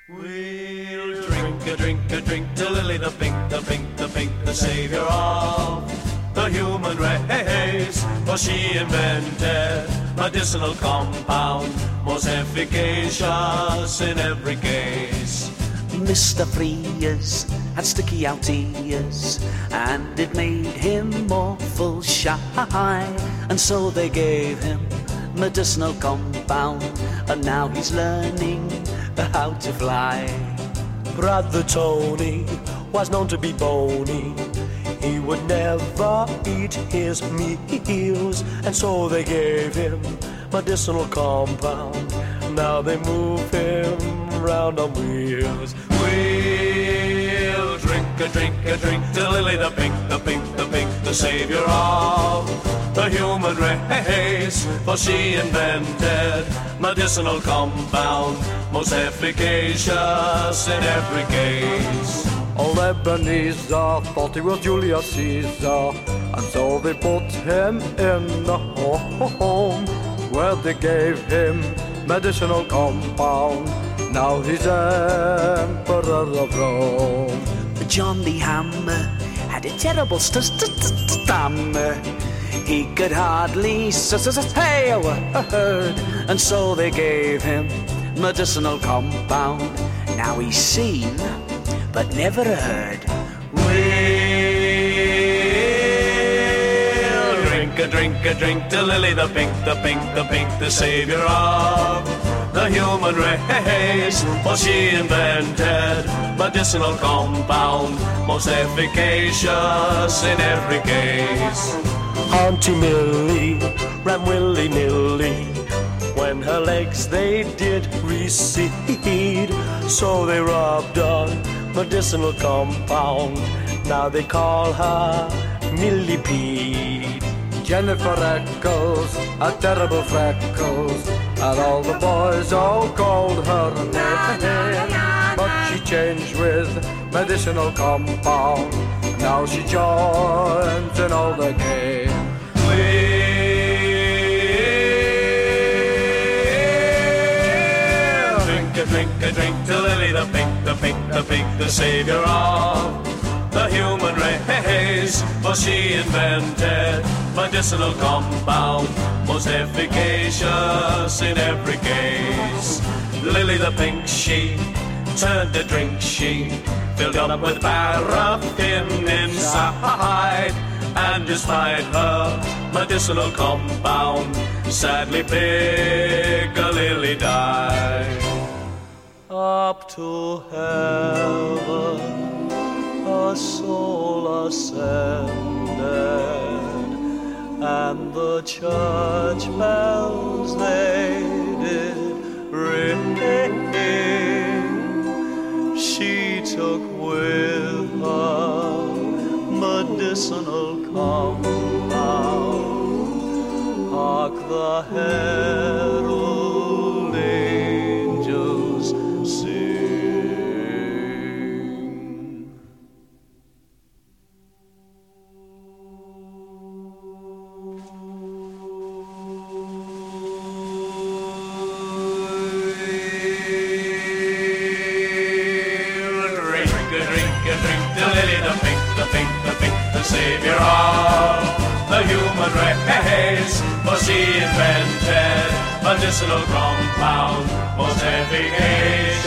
We'll drink to Lily the pink, the savior of the human race. For she invented medicinal compound, most efficacious in every case. Mr. Frears had sticky out ears, and it made him awful shy. And so they gave him medicinal compound, and now he's learning how to fly. Brother Tony was known to be bony. He would never eat his meals, and so they gave him medicinal compound. Now they move him round on wheels. We'll drink to Lily the pink, the savior of the human race. For she invented medicinal compound, most efficacious in every case. Old Ebenezer thought he was Julius Caesar, and so they put him in a home where they gave him medicinal compound. Now he's Emperor of Rome. John the Hammer had a terrible stammer. He could hardly say a word, and so they gave him medicinal compound. Now he's seen but never heard. We'll drink to Lily the pink, the savior of the human race. For she invented medicinal compound, most efficacious in every case. Auntie Millie ran willy-nilly when her legs they did recede, so they rubbed on medicinal compound. Now they call her Millipede. Jennifer Eccles had terrible freckles, and all the boys all called her a name. But she changed with medicinal compound. Now she joins in all the game. Drink to Lily the pink, the savior of the human race. For she invented medicinal compound, most efficacious in every case. Lily the pink, she turned to drink, she filled up with paraffin inside. And despite her medicinal compound, sadly Lily died. Up to heaven a soul ascended, and the church bells they did ring. She took with her medicinal compound. Hark the herald angels sing. Drink to Lily the pink, the savior of the human race. For she invented medicinal compound, most efficacious